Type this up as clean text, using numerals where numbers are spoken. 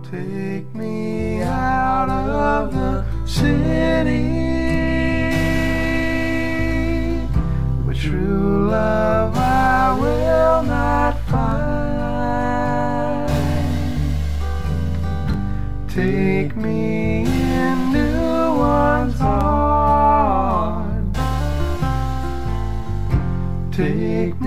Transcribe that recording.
Take me out of the city where true love I will not find. Take me into one's heart. Take